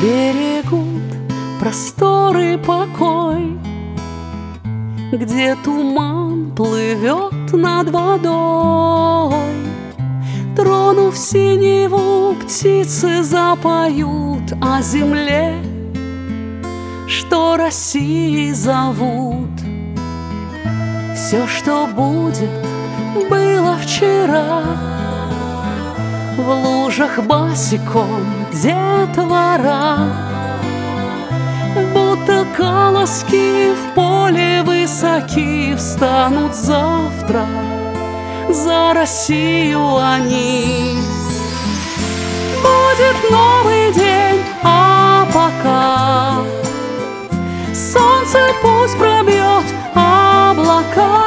Берегут просторы покой, где туман плывет над водой. Тронув синеву, птицы запоют о земле, что Россией зовут. Все, что будет, было вчера. В лужах босиком детвора, будто колоски в поле высоки, встанут завтра за Россию они. Будет новый день, а пока солнце пусть пробьет облака.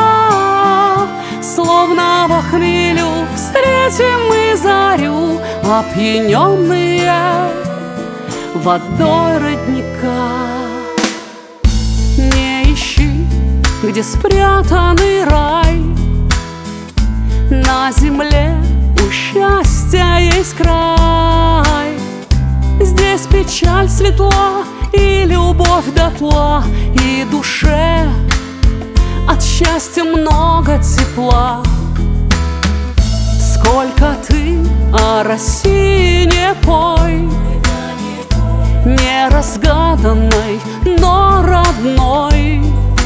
Словно во хмелю встретим мы зарю, опьяненные водой родника. Не ищи, где спрятанный рай. На земле у счастья есть край. Здесь печаль светла и любовь дотла, и душе от счастья много тепла. Сколько ты о России не пой, неразгаданной, но родной.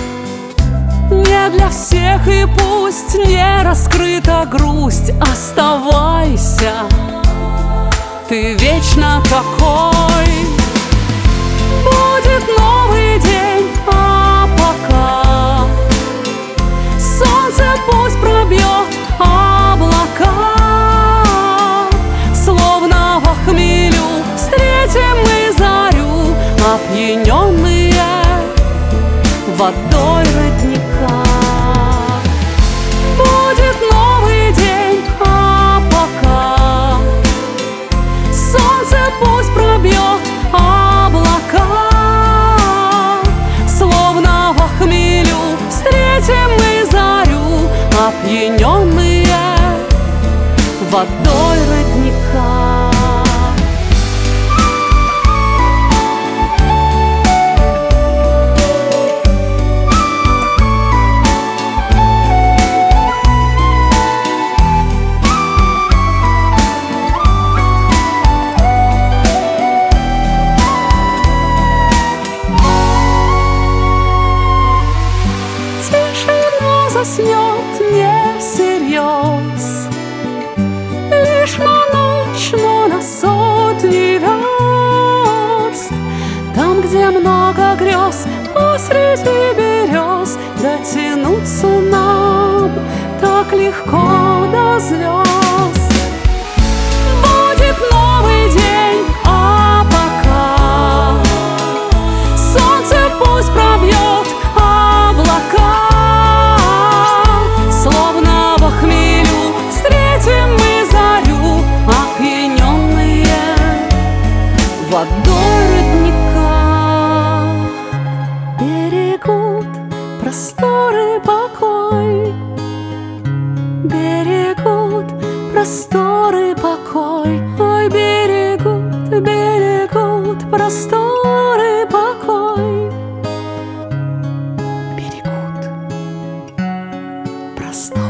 Не для всех и пусть не раскрыта грусть. Оставайся, ты вечно такой. Будет новый день, а пока солнце пусть пробьет облака. Словно во хмелю встретим мы зарю, опьяненные водой родника. Будет новый день, а пока солнце пусть пробьет облака. Словно во хмелю встретим мы зарю, опьяненные водой родника. Заснет не всерьез, лишь на ночь, но на сотни верст. Там, где много грез, посреди берез, дотянуться нам так легко до звезд. Будет новый день, а пока солнце пусть пробьет облака. Водой родника берегут просторы покой, берегут просторы покой. Ой, берегут, берегут просторы покой, берегут просторы.